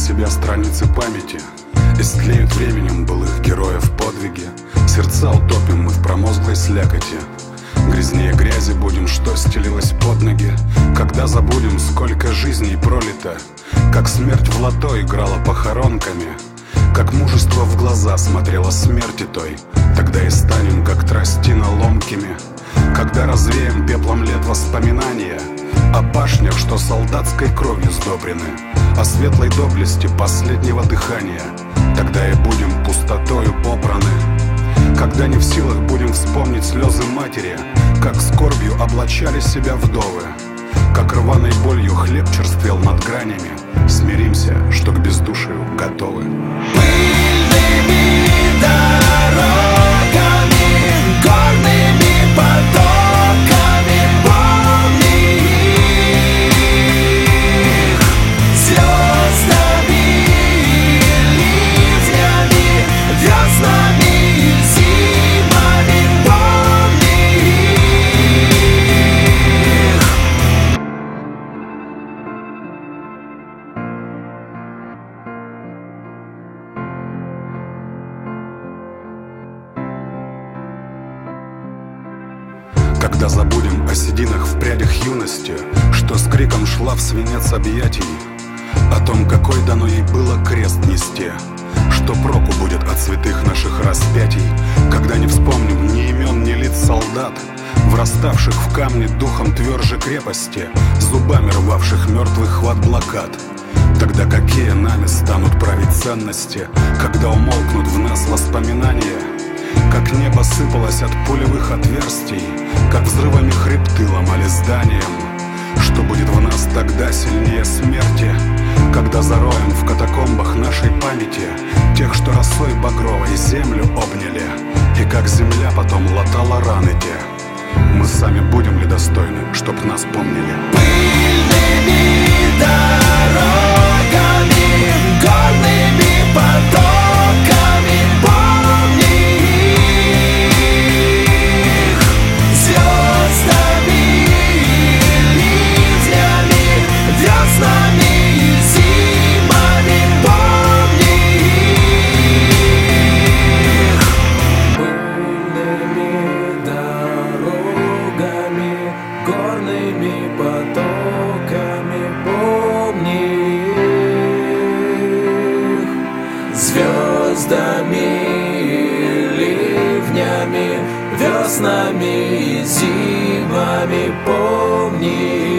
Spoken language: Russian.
себя страницы памяти, истлеют временем былых героев подвиги. Сердца утопим мы в промозглой слякоти, грязнее грязи будем, что стелилось под ноги. Когда забудем, сколько жизней пролито, как смерть в лото играла похоронками, как мужество в глаза смотрело смерти той, тогда и станем, как тростина, ломкими. Когда развеем пеплом лет воспоминания о башнях, что солдатской кровью сдобрены, о светлой доблести последнего дыхания, тогда и будем пустотою попраны. Когда не в силах будем вспомнить слезы матери, как скорбью облачали себя вдовы, как рваной болью хлеб черствел над гранями, смиримся, что к бездушию готовы. Пыльными дорогами, горными потоками, помни их, звездами, ливнями, веснами, зимами, помни их. Когда забудем о сединах в прядях юности, что с криком шла в свинец объятий, о том, какой дано ей было крест нести, что проку будет от святых наших распятий. Когда не вспомним ни имен, ни лиц солдат, враставших в камни духом тверже крепости, зубами рвавших мертвый хват блокад, тогда какие нами станут править ценности? Когда умолкнут в нас воспоминания, как небо сыпалось от пулевых отверстий, как взрывами хребты ломали зданием, что будет в нас тогда сильнее смерти? Когда зароем в катакомбах нашей памяти тех, что росой багровой землю обняли, и как земля потом латала раны те, мы сами будем ли достойны, чтоб нас помнили? Пыльными дорогами, горными потоками, помни их, звездами, ливнями, веснами, зимами, помни их. Пыльными дорогами, горными потоками, помни их, звездами, ливнями, веснами и зимами, помни.